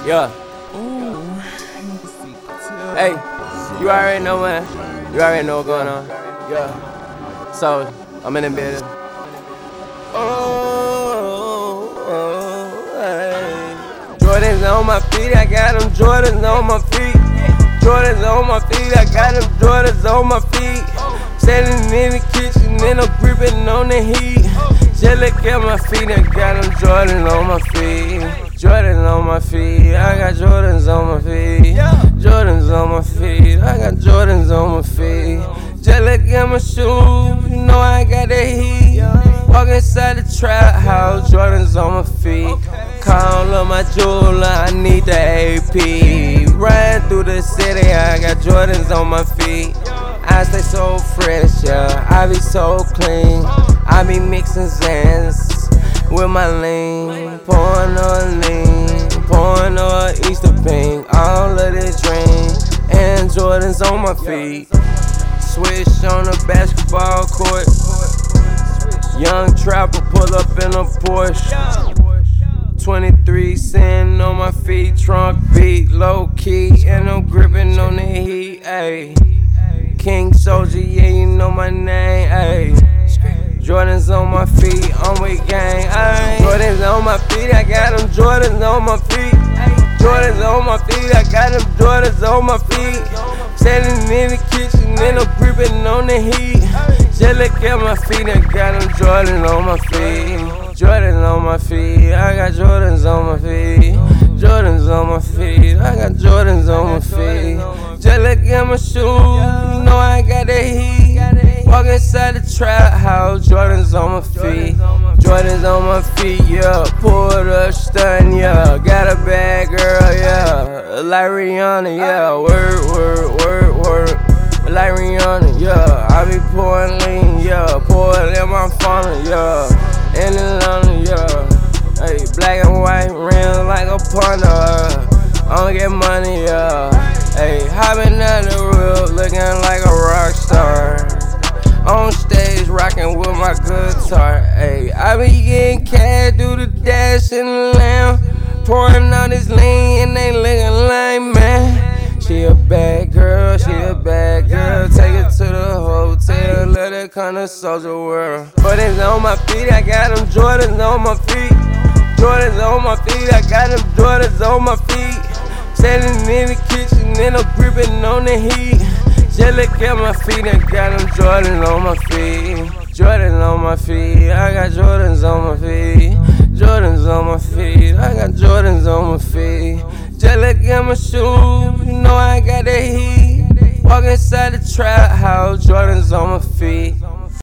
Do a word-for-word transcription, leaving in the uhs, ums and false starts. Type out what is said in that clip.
Yeah. Hey, you already know, man. You already know what's going on. Yeah. So, I'm in the building. Oh, oh, hey. Jordans on my feet, I got them Jordans on my feet. Jordans on my feet, I got them Jordans on my feet. Standing in the kitchen and I'm gripping on the heat. Just look at my feet, I got them Jordans on my feet. Jordans on my feet, I got Jordans on my feet. Jordans on my feet, I got Jordans on my feet. Just look at my shoes, you know I got that heat. Walk inside the trap house, Jordans on my feet. Call up my jeweler, I need the A P. Riding through the city, I got Jordans on my feet. I stay so fresh, yeah, I be so clean. I be mixing Zans with my lean. Pouring on lean, pouring on Easter pink. All of this dream, and Jordans on my feet. Switch on the basketball court. Young trapper pull up in a Porsche. twenty-three sitting on my feet, trunk beat, low key, and I'm gripping on the heat. Ayy, King Soldier, yeah, you know my name. Ayy, Jordans on my feet, I'm with gang. Ayy, Jordans on my feet, I got them Jordans on my feet. Jordans on my feet, I got them Jordans on my feet. Standing in the kitchen and I'm gripping on the heat. Just look at my feet, I got them Jordans on my feet. Jordans on my feet, I got Jordans on my feet. Jordans on my feet, I got Jordans on my feet. Just look at my shoes, you know I got that heat. Walk inside the trap house, Jordans on my feet. Jordans on my feet, yeah. Pulled up, stun, yeah. Got a bad girl, yeah. Like Rihanna, yeah. Word, word, word, word. Like Rihanna, yeah. I be pouring lean, yeah. Pour it in my funnel, yeah. In Atlanta, yeah. Hey, black and white rims like a punter. I don't get money, yeah. Hey, hopping down the road, looking like a rock star. On stage, rocking with my guitar. Ayy, I be getting cash, do the dash in the lamb. Pouring out this lean and they looking like, man. She a bad girl, she a bad girl. Take it to the hotel, let her come to Soldier World. But it's on my feet, I got them Jordans on my feet. Jordans on my feet, I got them Jordans on my feet. Standing in the kitchen and I'm gripping on the heat. Just look at my feet, I got them Jordans on my feet. Jordans on my feet, I got Jordans on my feet. Jordans on my feet, I got Jordans on my feet. Just look at my shoes, you know I got that heat. Walk inside the trap house, Jordans on my feet.